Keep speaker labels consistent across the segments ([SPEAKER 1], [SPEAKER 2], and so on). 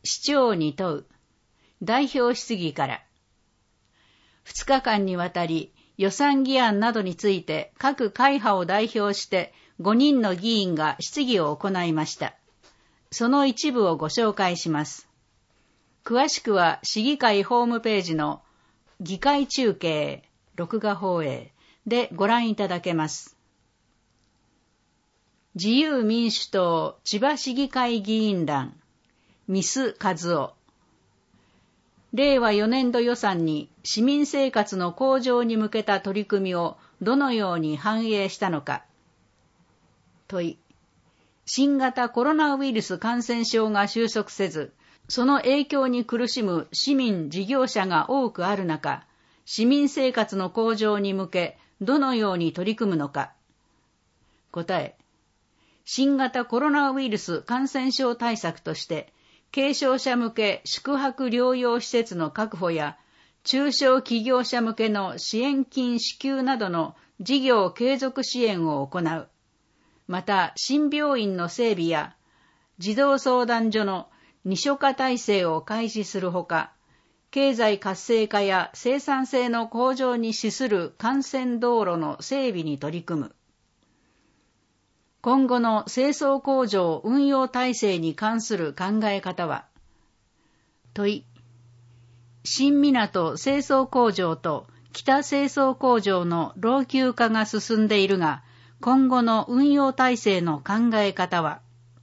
[SPEAKER 1] 市長に問う。代表質疑から。2日間にわたり予算議案などについて各会派を代表して5人の議員が質疑を行いました。その一部をご紹介します。詳しくは市議会ホームページの議会中継、録画放映でご覧いただけます。自由民主党千葉市議会議員団、ミス和夫。令和4年度予算に市民生活の向上に向けた取り組みをどのように反映したのか。問い。新型コロナウイルス感染症が収束せず、その影響に苦しむ市民事業者が多くある中、市民生活の向上に向けどのように取り組むのか。答え。新型コロナウイルス感染症対策として、軽症者向け宿泊療養施設の確保や、中小企業者向けの支援金支給などの事業継続支援を行う。また、新病院の整備や、児童相談所の二所化体制を開始するほか、経済活性化や生産性の向上に資する幹線道路の整備に取り組む。今後の清掃工場運用体制に関する考え方は。問い。新港清掃工場と北清掃工場の老朽化が進んでいるが、今後の運用体制の考え方は。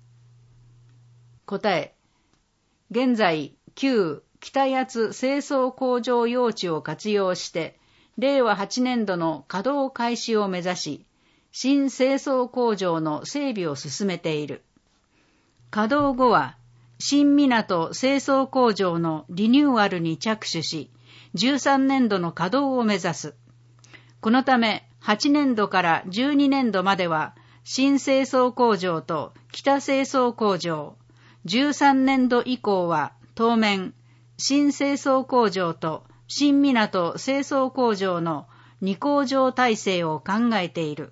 [SPEAKER 1] 答え。現在、旧北八津清掃工場用地を活用して、令和8年度の稼働開始を目指し、新清掃工場の整備を進めている。稼働後は、新港清掃工場のリニューアルに着手し、13年度の稼働を目指す。このため、8年度から12年度までは、新清掃工場と北清掃工場、13年度以降は、当面、新清掃工場と新港清掃工場の2工場体制を考えている。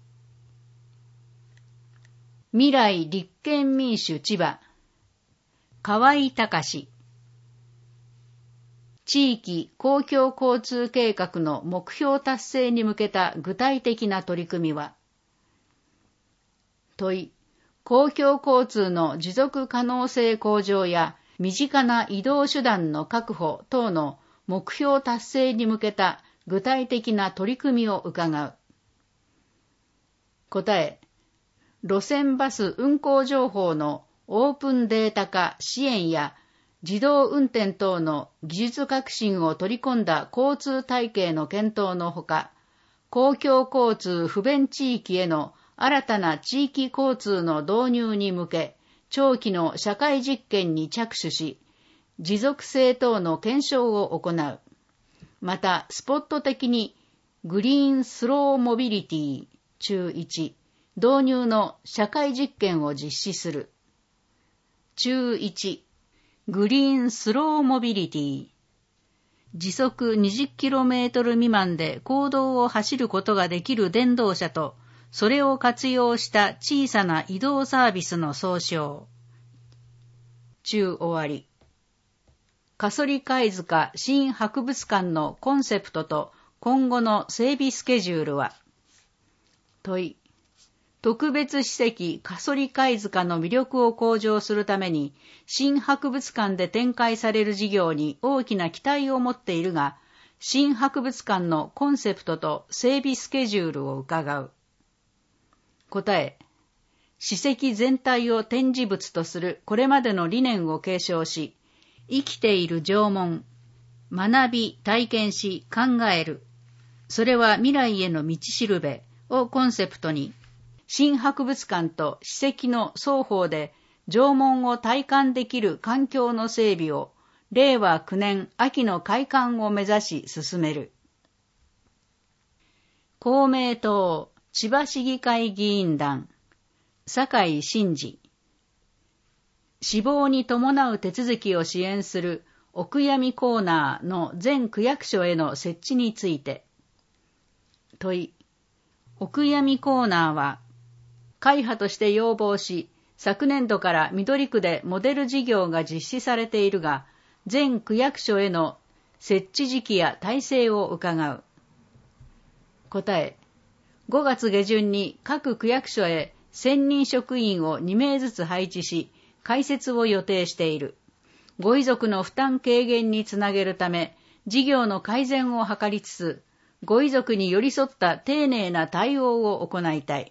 [SPEAKER 1] 未来立憲民主千葉、河合隆。地域公共交通計画の目標達成に向けた具体的な取り組みは。問い。公共交通の持続可能性向上や身近な移動手段の確保等の目標達成に向けた具体的な取り組みを伺う。答え。路線バス運行情報のオープンデータ化支援や自動運転等の技術革新を取り込んだ交通体系の検討のほか、公共交通不便地域への新たな地域交通の導入に向け、長期の社会実験に着手し、持続性等の検証を行う。また、スポット的にグリーンスローモビリティ中1、導入の社会実験を実施する。中1、グリーンスローモビリティ。時速 20km 未満で公道を走ることができる電動車と、それを活用した小さな移動サービスの総称。中終わり。加曽利貝塚新博物館のコンセプトと今後の整備スケジュールは。問い。特別史跡加曽利貝塚の魅力を向上するために、新博物館で展開される事業に大きな期待を持っているが、新博物館のコンセプトと整備スケジュールを伺う。答え。史跡全体を展示物とするこれまでの理念を継承し、生きている縄文、学び、体験し、考える。それは未来への道しるべをコンセプトに、新博物館と史跡の双方で縄文を体感できる環境の整備を令和9年秋の開館を目指し進める。公明党千葉市議会議員団、酒井真二。死亡に伴う手続きを支援するお悔やみコーナーの全区役所への設置について。問い。お悔やみコーナーは、会派として要望し、 昨年度から緑区でモデル事業が実施されているが、全区役所への設置時期や体制を伺う。答え、5月下旬に各区役所へ専任職員を2名ずつ配置し、開設を予定している。ご遺族の負担軽減につなげるため、事業の改善を図りつつ、ご遺族に寄り添った丁寧な対応を行いたい。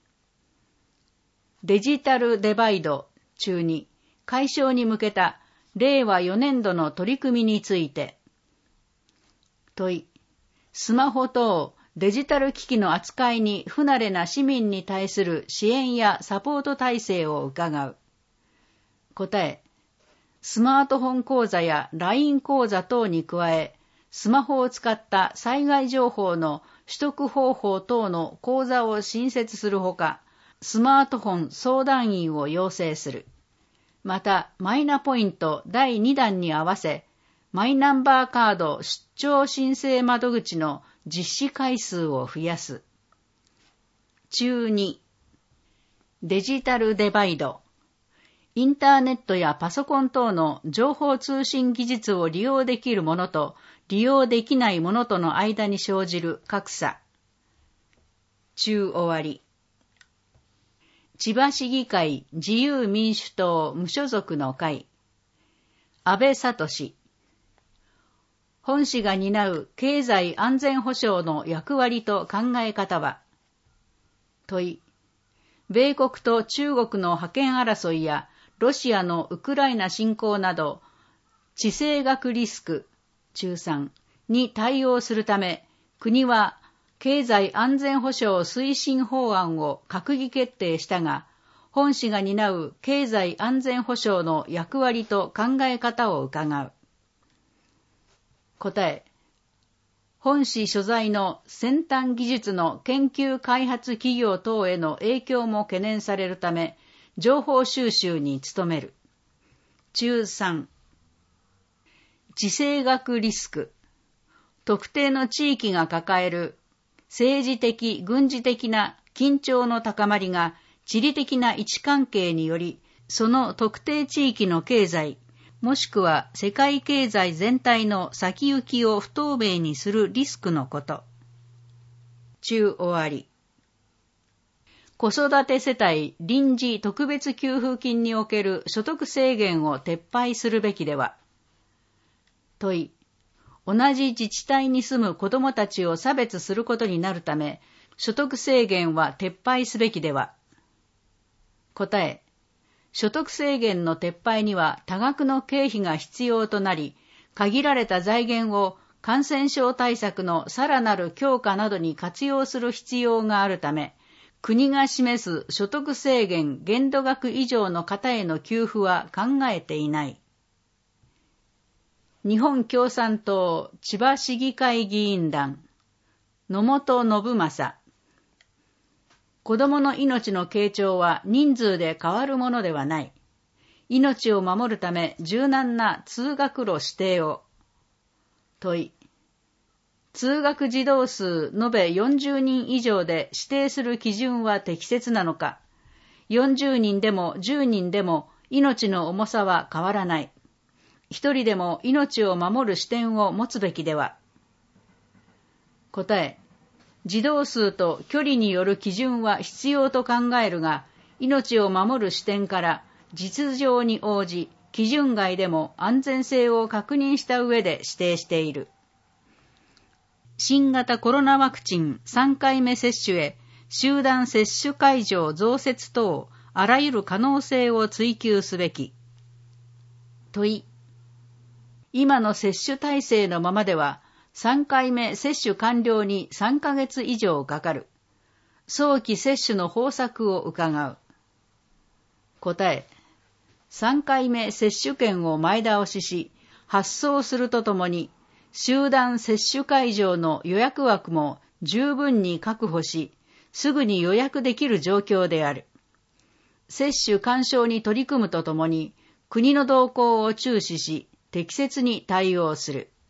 [SPEAKER 1] デジタルデバイド中に解消に向けた令和4年度の取り組みについて。問い、スマホ等デジタル機器の扱いに不慣れな市民に対する支援やサポート体制を伺う。答え、スマートフォン講座や LINE 講座等に加え、スマホを使った災害情報の取得方法等の講座を新設するほか、スマートフォン相談員を養成する。また、マイナポイント第2弾に合わせ、マイナンバーカード出張申請窓口の実施回数を増やす。中2、デジタルデバイド。インターネットやパソコン等の情報通信技術を利用できるものと利用できないものとの間に生じる格差。中終わり。千葉市議会自由民主党無所属の会。安倍聡。本市が担う経済安全保障の役割と考え方は。問い、米国と中国の覇権争いやロシアのウクライナ侵攻など、地政学リスク、中3に対応するため、国は経済安全保障推進法案を閣議決定したが、本市が担う経済安全保障の役割と考え方を伺う。答え、本市所在の先端技術の研究開発企業等への影響も懸念されるため、情報収集に努める。中3、地政学リスク。特定の地域が抱える政治的、軍事的な緊張の高まりが地理的な位置関係により、その特定地域の経済、もしくは世界経済全体の先行きを不透明にするリスクのこと。中終わり。子育て世帯臨時特別給付金における所得制限を撤廃するべきでは。問い、同じ自治体に住む子どもたちを差別することになるため、所得制限は撤廃すべきでは。答え、所得制限の撤廃には多額の経費が必要となり、限られた財源を感染症対策のさらなる強化などに活用する必要があるため、国が示す所得制限限度額以上の方への給付は考えていない。日本共産党千葉市議会議員団、野本信正。子供の命の傾聴は人数で変わるものではない。命を守るため柔軟な通学路指定を。問い、通学児童数延べ40人以上で指定する基準は適切なのか。40人でも10人でも命の重さは変わらない。一人でも命を守る視点を持つべきでは。答え、児童数と距離による基準は必要と考えるが、命を守る視点から実情に応じ、基準外でも安全性を確認した上で指定している。新型コロナワクチン3回目接種へ集団接種会場増設等、あらゆる可能性を追求すべき。問い、今の接種体制のままでは、3回目接種完了に3ヶ月以上かかる。早期接種の方策を伺う。答え、3回目接種券を前倒しし、発送するとともに、集団接種会場の予約枠も十分に確保し、すぐに予約できる状況である。接種勧奨に取り組むとともに、国の動向を注視し、適切に対応する。